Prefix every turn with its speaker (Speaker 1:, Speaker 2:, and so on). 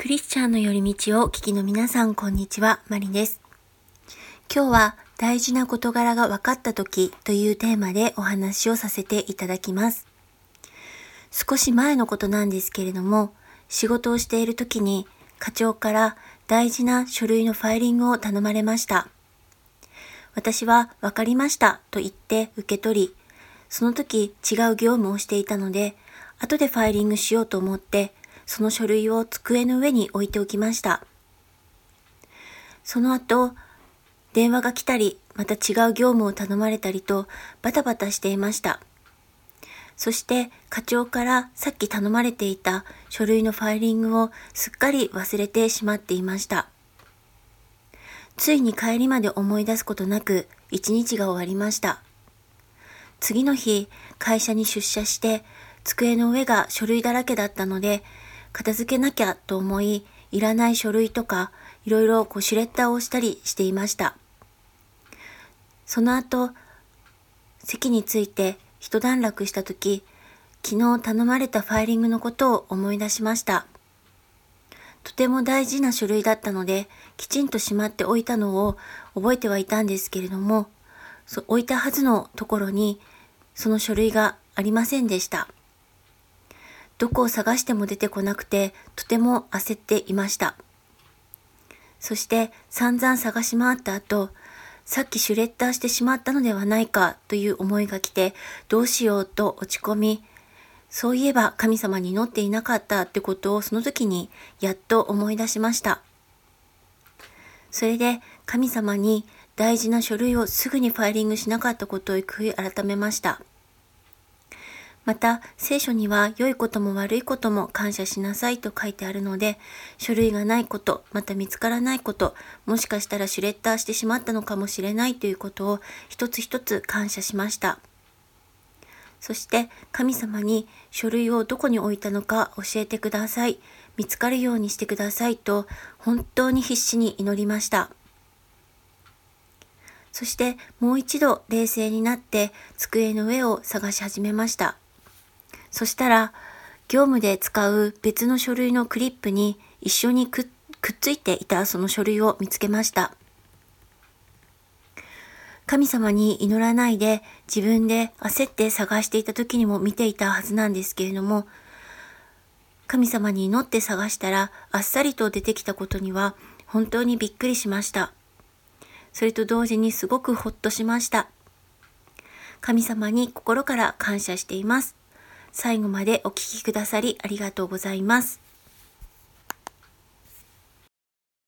Speaker 1: クリスチャンの寄り道をお聞きの皆さん、こんにちは、マリです。今日は大事な事柄が分かった時というテーマでお話をさせていただきます。少し前のことなんですけれども、仕事をしている時に課長から大事な書類のファイリングを頼まれました。私は分かりましたと言って受け取り、その時違う業務をしていたので、後でファイリングしようと思って、その書類を机の上に置いておきました。その後、電話が来たり、また違う業務を頼まれたりとバタバタしていました。そして課長からさっき頼まれていた書類のファイリングをすっかり忘れてしまっていました。ついに帰りまで思い出すことなく一日が終わりました。次の日、会社に出社して机の上が書類だらけだったので、片付けなきゃと思い、いらない書類とかいろいろシュレッダーをしたりしていました。その後、席について一段落したとき、昨日頼まれたファイリングのことを思い出しました。とても大事な書類だったので、きちんとしまっておいたのを覚えてはいたんですけれども、置いたはずのところにその書類がありませんでした。どこを探しても出てこなくて、とても焦っていました。そして散々探し回った後、さっきシュレッダーしてしまったのではないかという思いが来て、どうしようと落ち込み、そういえば神様に祈っていなかったってことをその時にやっと思い出しました。それで神様に大事な書類をすぐにファイリングしなかったことを悔い改めました。また聖書には良いことも悪いことも感謝しなさいと書いてあるので、書類がないこと、また見つからないこと、もしかしたらシュレッダーしてしまったのかもしれないということを一つ一つ感謝しました。そして神様に書類をどこに置いたのか教えてください、見つかるようにしてくださいと本当に必死に祈りました。そしてもう一度冷静になって机の上を探し始めました。そしたら、業務で使う別の書類のクリップに一緒にくっついていたその書類を見つけました。神様に祈らないで自分で焦って探していた時にも見ていたはずなんですけれども、神様に祈って探したらあっさりと出てきたことには本当にびっくりしました。それと同時にすごくほっとしました。神様に心から感謝しています。最後までお聞きくださりありがとうございます。